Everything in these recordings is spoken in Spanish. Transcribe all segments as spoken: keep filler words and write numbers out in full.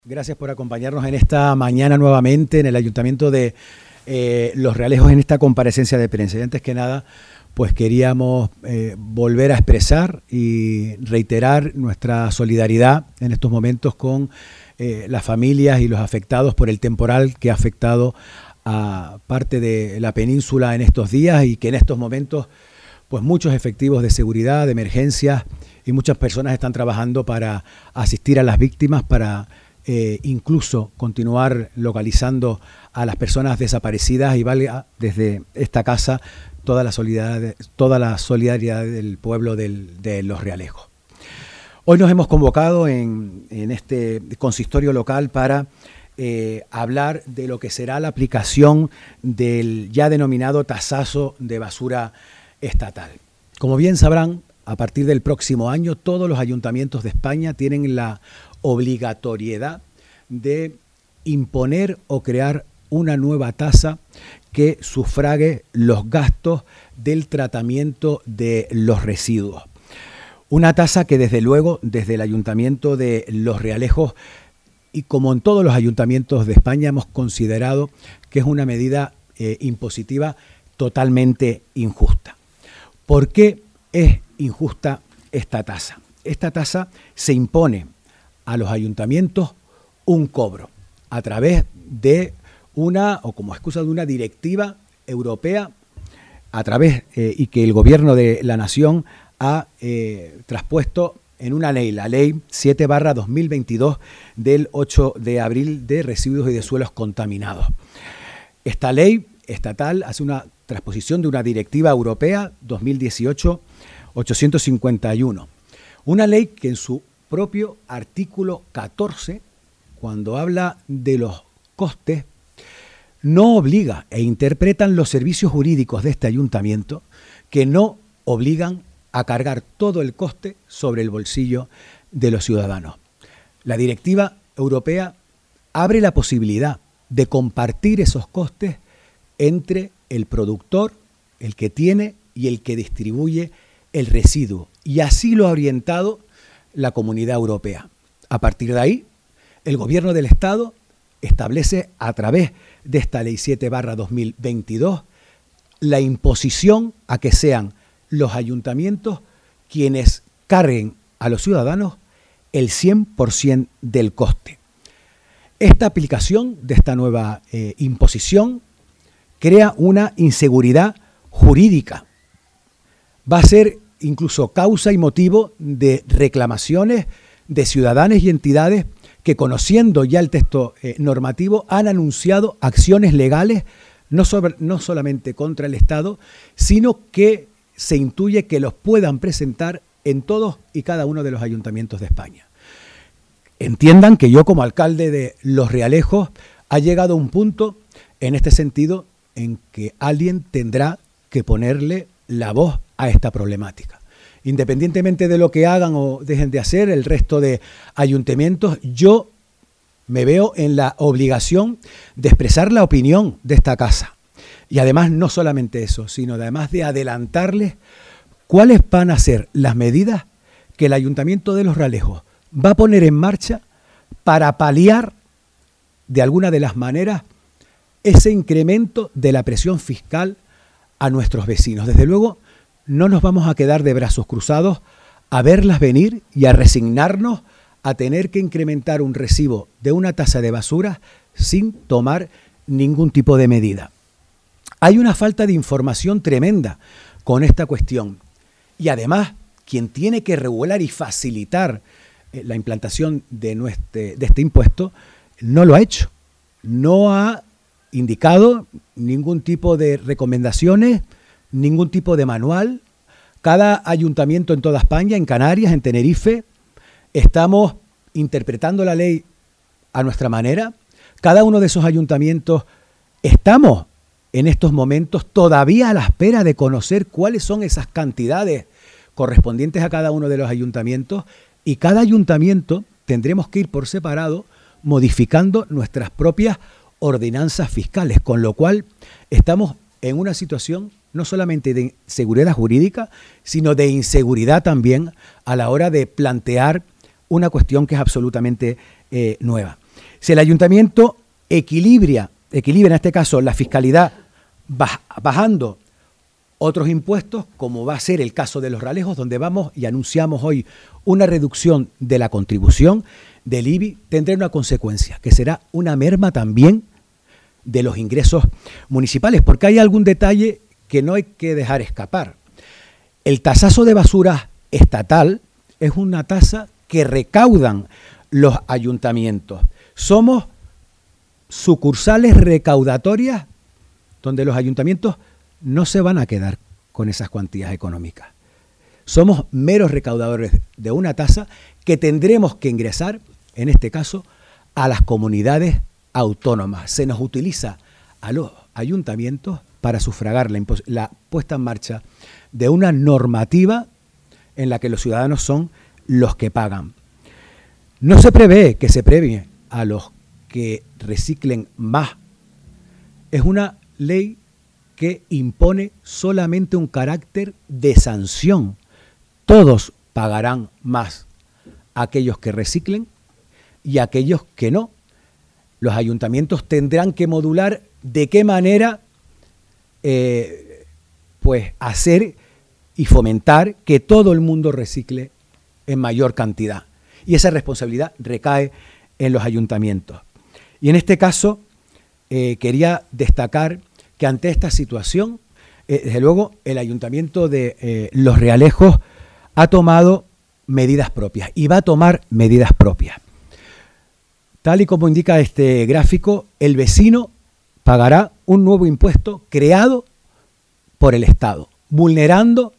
Gracias por acompañarnos en esta mañana nuevamente en el Ayuntamiento de eh, Los Realejos en esta comparecencia de prensa. Y antes que nada, pues queríamos eh, volver a expresar y reiterar nuestra solidaridad en estos momentos con eh, las familias y los afectados por el temporal que ha afectado a parte de la península en estos días y que en estos momentos pues muchos efectivos de seguridad, de emergencias y muchas personas están trabajando para asistir a las víctimas, para Eh, incluso continuar localizando a las personas desaparecidas, y valga desde esta casa toda la solidaridad, toda la solidaridad del pueblo del, de Los Realejos. Hoy nos hemos convocado en, en este consistorio local para eh, hablar de lo que será la aplicación del ya denominado tasazo de basura estatal. Como bien sabrán, a partir del próximo año todos los ayuntamientos de España tienen la obligatoriedad de imponer o crear una nueva tasa que sufrague los gastos del tratamiento de los residuos. Una tasa que desde luego desde el Ayuntamiento de Los Realejos y como en todos los ayuntamientos de España hemos considerado que es una medida eh, impositiva totalmente injusta. ¿Por qué es injusta esta tasa? Esta tasa se impone a los ayuntamientos un cobro a través de una, o como excusa de una directiva europea, a través eh, y que el gobierno de la nación ha eh, traspuesto en una ley, la ley siete barra dos mil veintidós del ocho de abril de residuos y de suelos contaminados. Esta ley estatal hace una transposición de una directiva europea dos mil dieciocho ochocientos cincuenta y uno, una ley que en su propio artículo catorce, cuando habla de los costes, no obliga e interpretan los servicios jurídicos de este ayuntamiento que no obligan a cargar todo el coste sobre el bolsillo de los ciudadanos. La directiva europea abre la posibilidad de compartir esos costes entre el productor, el que tiene y el que distribuye el residuo, y así lo ha orientado la Comunidad Europea. A partir de ahí, el Gobierno del Estado establece a través de esta Ley siete barra dos mil veintidós la imposición a que sean los ayuntamientos quienes carguen a los ciudadanos el cien por ciento del coste. Esta aplicación de esta nueva eh, imposición crea una inseguridad jurídica. Va a ser incluso causa y motivo de reclamaciones de ciudadanos y entidades que, conociendo ya el texto eh, normativo, han anunciado acciones legales no, sobre, no solamente contra el Estado, sino que se intuye que los puedan presentar en todos y cada uno de los ayuntamientos de España. Entiendan que yo, como alcalde de Los Realejos, ha llegado a un punto en este sentido en que alguien tendrá que ponerle la voz a esta problemática. Independientemente de lo que hagan o dejen de hacer el resto de ayuntamientos, yo me veo en la obligación de expresar la opinión de esta casa. Y además no solamente eso, sino además de adelantarles cuáles van a ser las medidas que el Ayuntamiento de Los Realejos va a poner en marcha para paliar de alguna de las maneras ese incremento de la presión fiscal a nuestros vecinos. Desde luego, no nos vamos a quedar de brazos cruzados a verlas venir y a resignarnos a tener que incrementar un recibo de una tasa de basura sin tomar ningún tipo de medida. Hay una falta de información tremenda con esta cuestión y además quien tiene que regular y facilitar eh, la implantación de, nuestro, de este impuesto no lo ha hecho, no ha indicado ningún tipo de recomendaciones, ningún tipo de manual. Cada ayuntamiento en toda España, en Canarias, en Tenerife, estamos interpretando la ley a nuestra manera. Cada uno de esos ayuntamientos estamos en estos momentos todavía a la espera de conocer cuáles son esas cantidades correspondientes a cada uno de los ayuntamientos, y cada ayuntamiento tendremos que ir por separado modificando nuestras propias ordenanzas fiscales, con lo cual estamos en una situación no solamente de seguridad jurídica, sino de inseguridad también a la hora de plantear una cuestión que es absolutamente eh, nueva. Si el ayuntamiento equilibra, equilibra en este caso la fiscalidad bajando otros impuestos, como va a ser el caso de los realejos, donde vamos y anunciamos hoy una reducción de la contribución del I B I, tendrá una consecuencia, que será una merma también de los ingresos municipales, porque hay algún detalle que no hay que dejar escapar. El tasazo de basuras estatal es una tasa que recaudan los ayuntamientos. Somos sucursales recaudatorias donde los ayuntamientos no se van a quedar con esas cuantías económicas. Somos meros recaudadores de una tasa que tendremos que ingresar, en este caso, a las comunidades autónomas. Se nos utiliza a los ayuntamientos para sufragar la, la puesta en marcha de una normativa en la que los ciudadanos son los que pagan. No se prevé que se premie a los que reciclen más. Es una ley que impone solamente un carácter de sanción. Todos pagarán más, aquellos que reciclen y aquellos que no. Los ayuntamientos tendrán que modular de qué manera eh, pues hacer y fomentar que todo el mundo recicle en mayor cantidad. Y esa responsabilidad recae en los ayuntamientos. Y en este caso eh, quería destacar que ante esta situación, eh, desde luego, el Ayuntamiento de eh, Los Realejos ha tomado medidas propias y va a tomar medidas propias. Tal y como indica este gráfico, el vecino pagará un nuevo impuesto creado por el Estado, vulnerando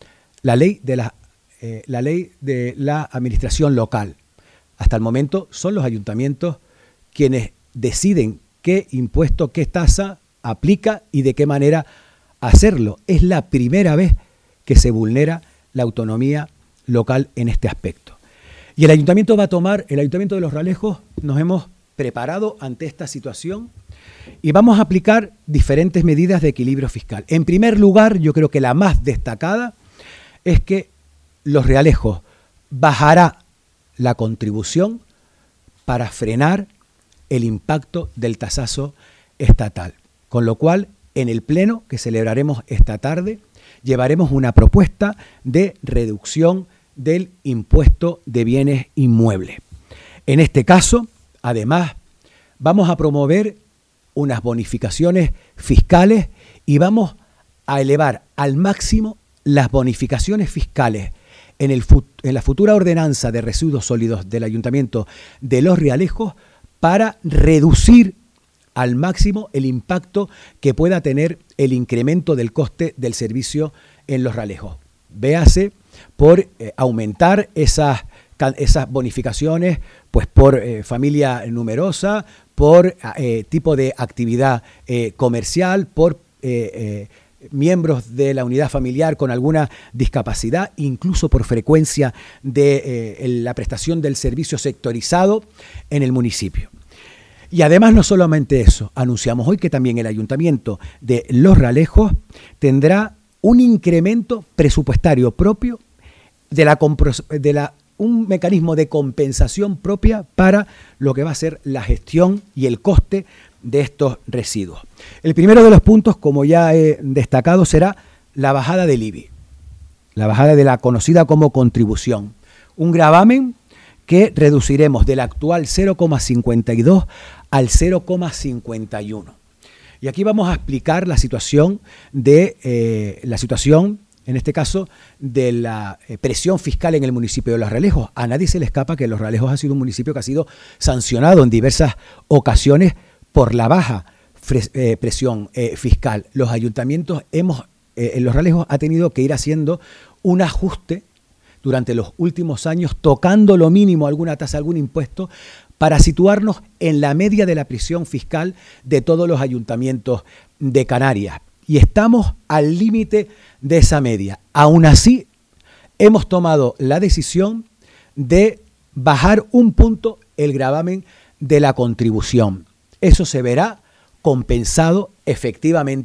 la ley de la, eh, la ley de la administración local. Hasta el momento son los ayuntamientos quienes deciden qué impuesto, qué tasa aplica y de qué manera hacerlo. Es la primera vez que se vulnera la autonomía local en este aspecto. Y el ayuntamiento va a tomar, el Ayuntamiento de Los Realejos, nos hemos preparado ante esta situación y vamos a aplicar diferentes medidas de equilibrio fiscal. En primer lugar, yo creo que la más destacada es que Los Realejos bajará la contribución para frenar el impacto del tasazo estatal. Con lo cual, en el pleno que celebraremos esta tarde, llevaremos una propuesta de reducción del impuesto de bienes inmuebles. En este caso, además, vamos a promover unas bonificaciones fiscales y vamos a elevar al máximo las bonificaciones fiscales en, el, en la futura ordenanza de residuos sólidos del Ayuntamiento de Los Realejos para reducir al máximo el impacto que pueda tener el incremento del coste del servicio en Los Realejos. Véase por eh, aumentar esas, esas bonificaciones pues por eh, familia numerosa, por eh, tipo de actividad eh, comercial, por eh, eh, miembros de la unidad familiar con alguna discapacidad, incluso por frecuencia de eh, la prestación del servicio sectorizado en el municipio. Y además no solamente eso, anunciamos hoy que también el Ayuntamiento de Los Realejos tendrá un incremento presupuestario propio de la, de la un mecanismo de compensación propia para lo que va a ser la gestión y el coste de estos residuos. El primero de los puntos, como ya he destacado, será la bajada del I B I, la bajada de la conocida como contribución, un gravamen que reduciremos del actual cero coma cincuenta y dos al cero coma cincuenta y uno. Y aquí vamos a explicar la situación de eh, la situación, en este caso, de la eh, presión fiscal en el municipio de Los Realejos. A nadie se le escapa que Los Realejos ha sido un municipio que ha sido sancionado en diversas ocasiones por la baja eh, presión eh, fiscal. Los ayuntamientos hemos, eh, en Los Realejos ha tenido que ir haciendo un ajuste durante los últimos años, tocando lo mínimo alguna tasa, algún impuesto, para situarnos en la media de la presión fiscal de todos los ayuntamientos de Canarias. Y estamos al límite de esa media. Aún así, hemos tomado la decisión de bajar un punto el gravamen de la contribución. Eso se verá compensado efectivamente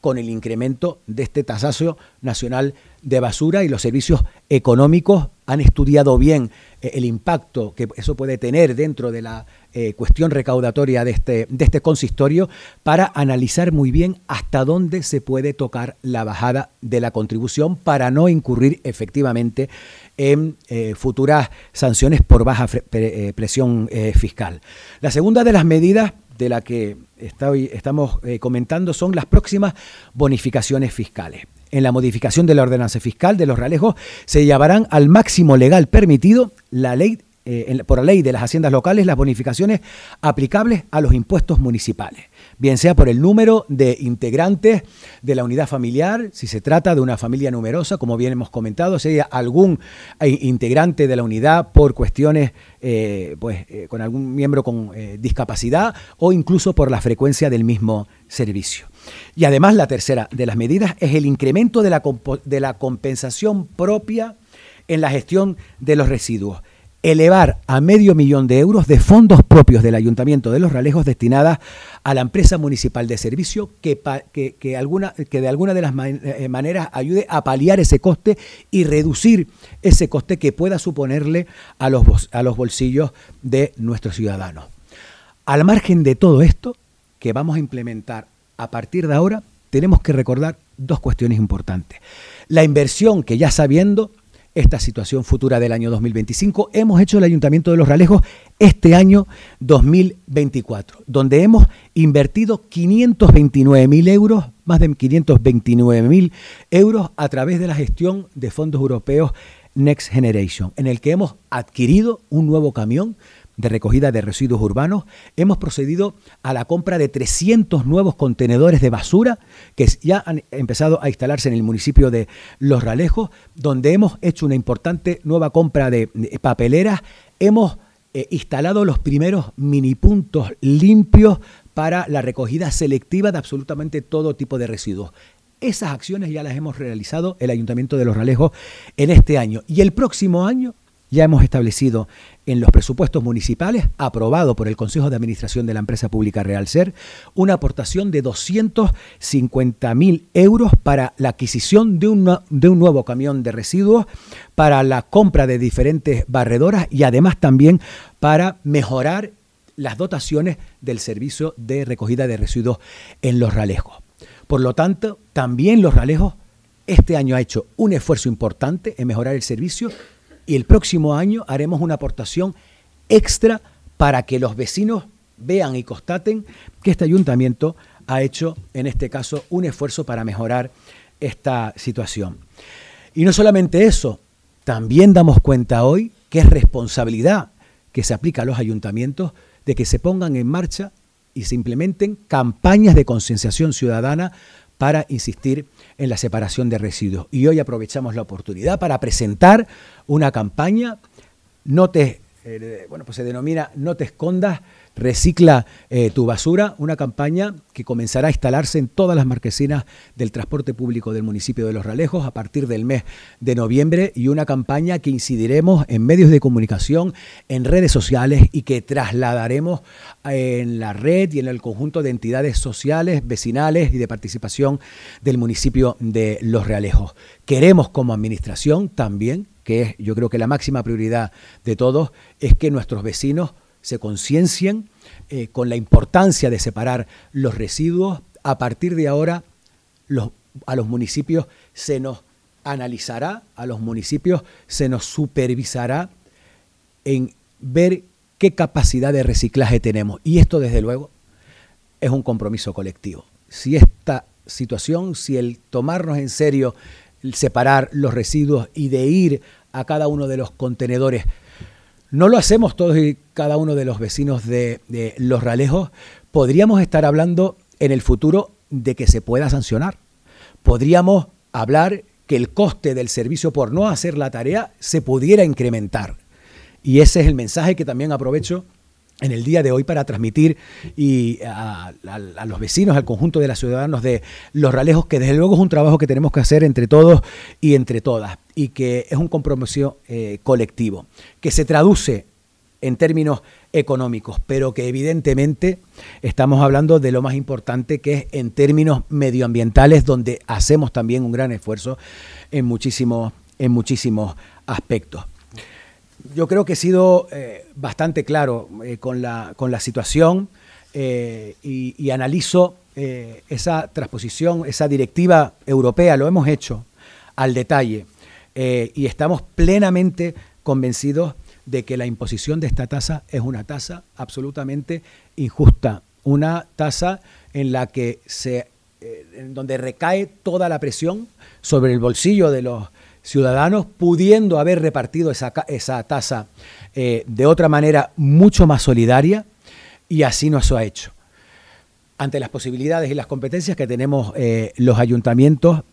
con el incremento de este tasazo nacional de basura, y los servicios económicos han estudiado bien eh, el impacto que eso puede tener dentro de la eh, cuestión recaudatoria de este, de este consistorio, para analizar muy bien hasta dónde se puede tocar la bajada de la contribución para no incurrir efectivamente en eh, futuras sanciones por baja pre, eh, presión eh, fiscal. La segunda de las medidas de la que estoy, estamos eh, comentando son las próximas bonificaciones fiscales. En la modificación de la ordenanza fiscal de Los Realejos se llevarán al máximo legal permitido la ley, eh, en, por la ley de las haciendas locales, las bonificaciones aplicables a los impuestos municipales, bien sea por el número de integrantes de la unidad familiar, si se trata de una familia numerosa, como bien hemos comentado, sea algún integrante de la unidad por cuestiones eh, pues, eh, con algún miembro con eh, discapacidad, o incluso por la frecuencia del mismo servicio. Y además, la tercera de las medidas es el incremento de la, de la compensación propia en la gestión de los residuos. Elevar a medio millón de euros de fondos propios del Ayuntamiento de Los Realejos destinadas a la empresa municipal de servicio que, que, que, alguna, que de alguna de las man, eh, maneras ayude a paliar ese coste y reducir ese coste que pueda suponerle a los, a los bolsillos de nuestros ciudadanos. Al margen de todo esto que vamos a implementar a partir de ahora, tenemos que recordar dos cuestiones importantes. La inversión que, ya sabiendo esta situación futura del año dos mil veinticinco, hemos hecho el Ayuntamiento de Los Realejos este año dos mil veinticuatro, donde hemos invertido quinientos veintinueve mil euros, más de quinientos veintinueve mil euros a través de la gestión de fondos europeos Next Generation, en el que hemos adquirido un nuevo camión de recogida de residuos urbanos. Hemos procedido a la compra de trescientos nuevos contenedores de basura que ya han empezado a instalarse en el municipio de Los Realejos, donde hemos hecho una importante nueva compra de papeleras. Hemos eh, instalado los primeros mini puntos limpios para la recogida selectiva de absolutamente todo tipo de residuos. Esas acciones ya las hemos realizado el Ayuntamiento de Los Realejos en este año, y el próximo año ya hemos establecido en los presupuestos municipales, aprobado por el Consejo de Administración de la empresa pública Realser, una aportación de doscientos cincuenta mil euros para la adquisición de, una, de un nuevo camión de residuos, para la compra de diferentes barredoras y además también para mejorar las dotaciones del servicio de recogida de residuos en Los Realejos. Por lo tanto, también Los Realejos este año ha hecho un esfuerzo importante en mejorar el servicio, y el próximo año haremos una aportación extra para que los vecinos vean y constaten que este ayuntamiento ha hecho, en este caso, un esfuerzo para mejorar esta situación. Y no solamente eso, también damos cuenta hoy que es responsabilidad que se aplica a los ayuntamientos de que se pongan en marcha y se implementen campañas de concienciación ciudadana para insistir en la separación de residuos. Y hoy aprovechamos la oportunidad para presentar una campaña, no te, eh, bueno, pues se denomina No te escondas, recicla eh, tu basura, una campaña que comenzará a instalarse en todas las marquesinas del transporte público del municipio de Los Realejos a partir del mes de noviembre, y una campaña que incidiremos en medios de comunicación, en redes sociales, y que trasladaremos en la red y en el conjunto de entidades sociales, vecinales y de participación del municipio de Los Realejos. Queremos, como administración también, que es yo creo que la máxima prioridad de todos, es que nuestros vecinos se conciencien eh, con la importancia de separar los residuos. A partir de ahora, los, a los municipios se nos analizará, a los municipios se nos supervisará en ver qué capacidad de reciclaje tenemos. Y esto, desde luego, es un compromiso colectivo. Si esta situación, si el tomarnos en serio el separar los residuos y de ir a cada uno de los contenedores, no lo hacemos todos y cada uno de los vecinos de, de Los Realejos, podríamos estar hablando en el futuro de que se pueda sancionar. Podríamos hablar que el coste del servicio por no hacer la tarea se pudiera incrementar. Y ese es el mensaje que también aprovecho en el día de hoy para transmitir y a, a, a los vecinos, al conjunto de los ciudadanos de Los Realejos, que desde luego es un trabajo que tenemos que hacer entre todos y entre todas, y que es un compromiso eh, colectivo, que se traduce en términos económicos, pero que evidentemente estamos hablando de lo más importante, que es en términos medioambientales, donde hacemos también un gran esfuerzo en muchísimos, en muchísimos aspectos. Yo creo que he sido eh, bastante claro eh, con, la, con la situación eh, y, y analizo eh, esa transposición, esa directiva europea, lo hemos hecho al detalle eh, y estamos plenamente convencidos de que la imposición de esta tasa es una tasa absolutamente injusta, una tasa en la que se, eh, en donde recae toda la presión sobre el bolsillo de los ciudadanos, pudiendo haber repartido esa, esa tasa eh, de otra manera mucho más solidaria, y así no se ha hecho. Ante las posibilidades y las competencias que tenemos eh, los ayuntamientos,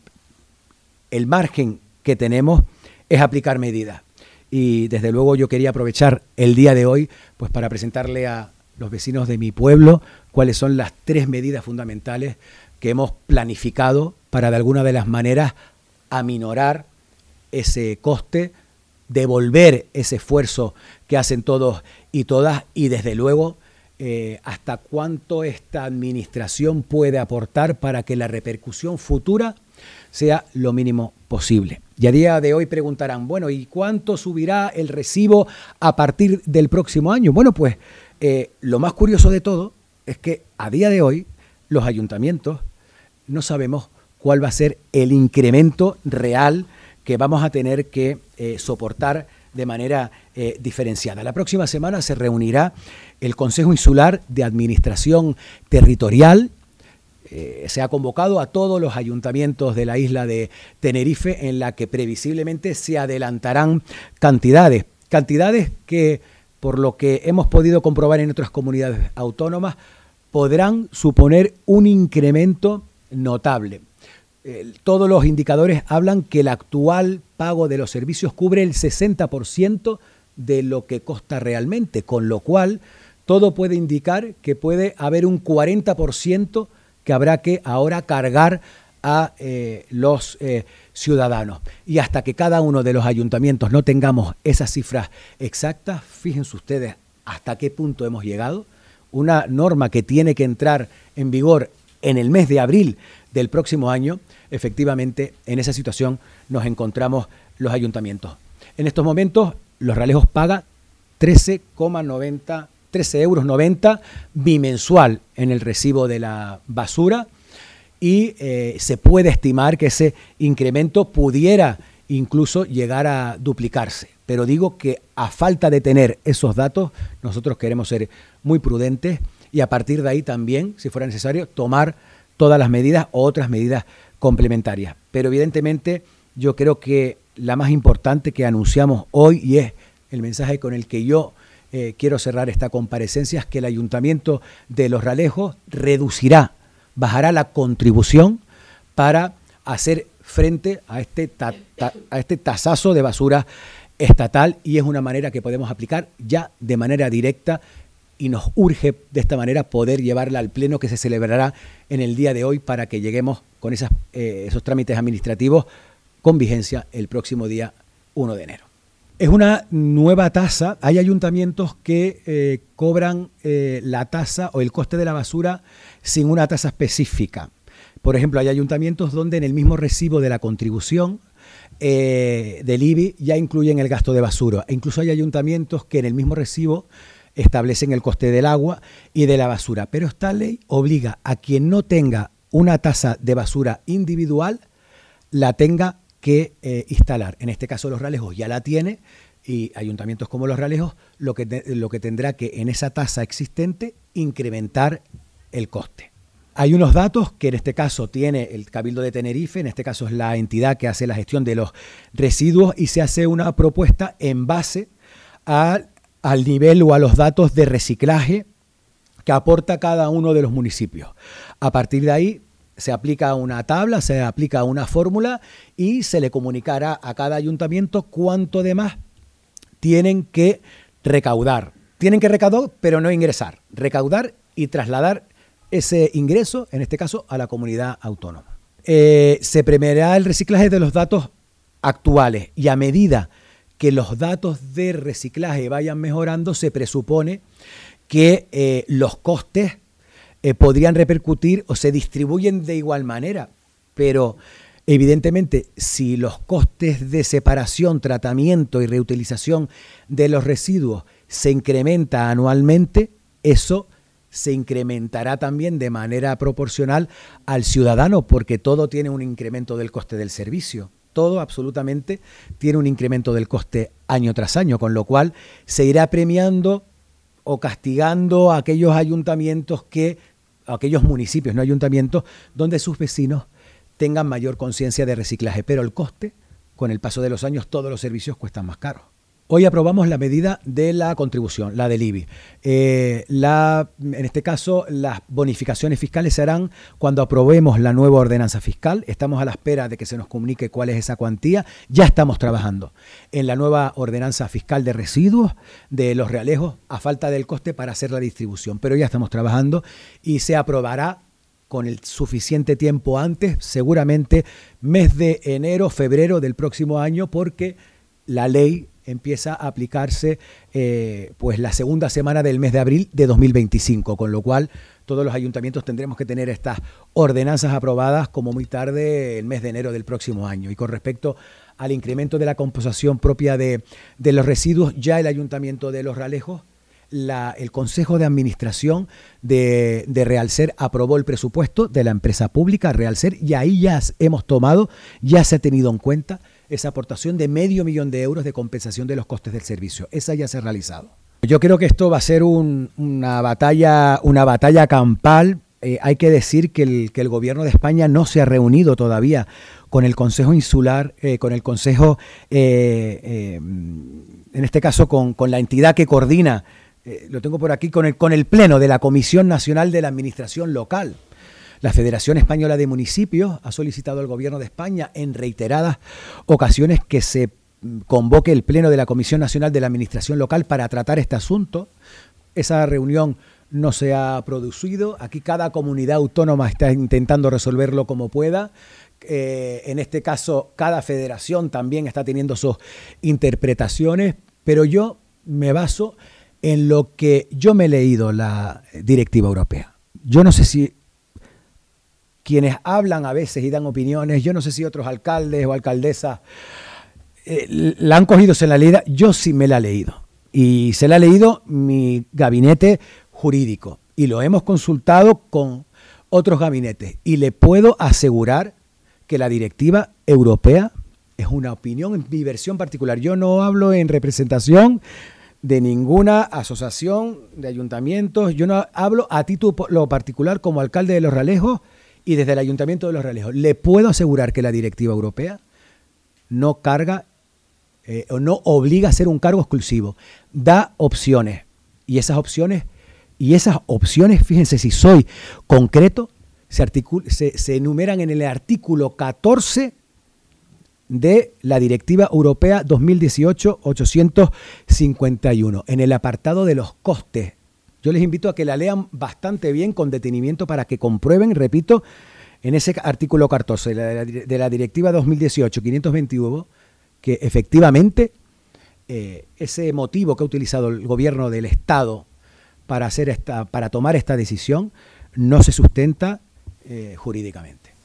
el margen que tenemos es aplicar medidas. Y desde luego yo quería aprovechar el día de hoy pues para presentarle a los vecinos de mi pueblo cuáles son las tres medidas fundamentales que hemos planificado para de alguna de las maneras aminorar ese coste, devolver ese esfuerzo que hacen todos y todas, y desde luego eh, hasta cuánto esta administración puede aportar para que la repercusión futura sea lo mínimo posible. Y a día de hoy preguntarán, bueno, ¿y cuánto subirá el recibo a partir del próximo año? Bueno, pues eh, lo más curioso de todo es que a día de hoy los ayuntamientos no sabemos cuál va a ser el incremento real que vamos a tener que eh, soportar de manera eh, diferenciada. La próxima semana se reunirá el Consejo Insular de Administración Territorial. Eh, se ha convocado a todos los ayuntamientos de la isla de Tenerife, en la que previsiblemente se adelantarán cantidades, cantidades que, por lo que hemos podido comprobar en otras comunidades autónomas, podrán suponer un incremento notable. Eh, todos los indicadores hablan que el actual pago de los servicios cubre el sesenta por ciento de lo que costa realmente, con lo cual todo puede indicar que puede haber un cuarenta por ciento que habrá que ahora cargar a eh, los eh, ciudadanos. Y hasta que cada uno de los ayuntamientos no tengamos esas cifras exactas, fíjense ustedes hasta qué punto hemos llegado. Una norma que tiene que entrar en vigor en el mes de abril del próximo año, efectivamente en esa situación nos encontramos los ayuntamientos. En estos momentos Los Realejos paga trece coma noventa trece euros noventa bimensual en el recibo de la basura, y eh, se puede estimar que ese incremento pudiera incluso llegar a duplicarse. Pero digo que a falta de tener esos datos, nosotros queremos ser muy prudentes y a partir de ahí también, si fuera necesario, tomar todas las medidas o otras medidas complementarias. Pero evidentemente yo creo que la más importante que anunciamos hoy, y es el mensaje con el que yo Eh, quiero cerrar esta comparecencia, es que el Ayuntamiento de Los Realejos reducirá, bajará la contribución para hacer frente a este, ta, ta, a este tasazo de basura estatal, y es una manera que podemos aplicar ya de manera directa y nos urge de esta manera poder llevarla al pleno que se celebrará en el día de hoy para que lleguemos con esas, eh, esos trámites administrativos con vigencia el próximo día uno de enero. Es una nueva tasa. Hay ayuntamientos que eh, cobran eh, la tasa o el coste de la basura sin una tasa específica. Por ejemplo, hay ayuntamientos donde en el mismo recibo de la contribución eh, del I B I ya incluyen el gasto de basura. E incluso hay ayuntamientos que en el mismo recibo establecen el coste del agua y de la basura. Pero esta ley obliga a quien no tenga una tasa de basura individual, la tenga que eh, instalar. En este caso Los Realejos ya la tiene, y ayuntamientos como Los Realejos lo que, te, lo que tendrá que en esa tasa existente incrementar el coste. Hay unos datos que en este caso tiene el Cabildo de Tenerife, en este caso es la entidad que hace la gestión de los residuos, y se hace una propuesta en base a, al nivel o a los datos de reciclaje que aporta cada uno de los municipios. A partir de ahí se aplica una tabla, se aplica una fórmula y se le comunicará a cada ayuntamiento cuánto de más tienen que recaudar. Tienen que recaudar, pero no ingresar. Recaudar y trasladar ese ingreso, en este caso, a la comunidad autónoma. Eh, se premiará el reciclaje de los datos actuales, y a medida que los datos de reciclaje vayan mejorando, se presupone que eh, los costes eh, podrían repercutir o se distribuyen de igual manera, pero evidentemente si los costes de separación, tratamiento y reutilización de los residuos se incrementa anualmente, eso se incrementará también de manera proporcional al ciudadano, porque todo tiene un incremento del coste del servicio. Todo absolutamente tiene un incremento del coste año tras año, con lo cual se irá premiando o castigando a aquellos ayuntamientos que, a aquellos municipios, no ayuntamientos, donde sus vecinos tengan mayor conciencia de reciclaje. Pero el coste, con el paso de los años, todos los servicios cuestan más caros. Hoy aprobamos la medida de la contribución, la del I B I. Eh, la, en este caso, las bonificaciones fiscales se harán cuando aprobemos la nueva ordenanza fiscal. Estamos a la espera de que se nos comunique cuál es esa cuantía. Ya estamos trabajando en la nueva ordenanza fiscal de residuos de Los Realejos, a falta del coste para hacer la distribución. Pero ya estamos trabajando y se aprobará con el suficiente tiempo antes, seguramente mes de enero, febrero del próximo año, porque la ley empieza a aplicarse eh, pues la segunda semana del mes de abril de dos mil veinticinco, con lo cual todos los ayuntamientos tendremos que tener estas ordenanzas aprobadas como muy tarde el mes de enero del próximo año. Y con respecto al incremento de la compensación propia de, de los residuos, ya el Ayuntamiento de Los Realejos, la, el Consejo de Administración de, de Realcer aprobó el presupuesto de la empresa pública Realcer, y ahí ya hemos tomado, ya se ha tenido en cuenta esa aportación de medio millón de euros de compensación de los costes del servicio. Esa ya se ha realizado. Yo creo que esto va a ser un, una batalla, una batalla campal. Eh, hay que decir que el, que el Gobierno de España no se ha reunido todavía con el Consejo Insular, eh, con el Consejo, eh, eh, en este caso con, con la entidad que coordina, eh, lo tengo por aquí, con el, con el Pleno de la Comisión Nacional de la Administración Local. La Federación Española de Municipios ha solicitado al Gobierno de España en reiteradas ocasiones que se convoque el Pleno de la Comisión Nacional de la Administración Local para tratar este asunto. Esa reunión no se ha producido. Aquí cada comunidad autónoma está intentando resolverlo como pueda. Eh, en este caso, cada federación también está teniendo sus interpretaciones, pero yo me baso en lo que yo me he leído la directiva europea. Yo no sé si quienes hablan a veces y dan opiniones, yo no sé si otros alcaldes o alcaldesas eh, la han cogido, se la han leído. Yo sí me la he leído, y se la ha leído mi gabinete jurídico, y lo hemos consultado con otros gabinetes, y le puedo asegurar que la directiva europea es una opinión, en mi versión particular. Yo no hablo en representación de ninguna asociación de ayuntamientos, yo no hablo a título particular como alcalde de Los Realejos y desde el Ayuntamiento de Los Realejos. Le puedo asegurar que la directiva europea no carga eh, o no obliga a ser un cargo exclusivo. Da opciones, y esas opciones, y esas opciones, fíjense si soy concreto, se, articul- se, se enumeran en el artículo catorce de la Directiva Europea dos mil dieciocho ochocientos cincuenta y uno, en el apartado de los costes. Yo les invito a que la lean bastante bien, con detenimiento, para que comprueben, repito, en ese artículo catorce de la, de la Directiva dos mil dieciocho quinientos veintiuno, que efectivamente eh, ese motivo que ha utilizado el gobierno del Estado para, hacer esta, para tomar esta decisión no se sustenta eh, jurídicamente.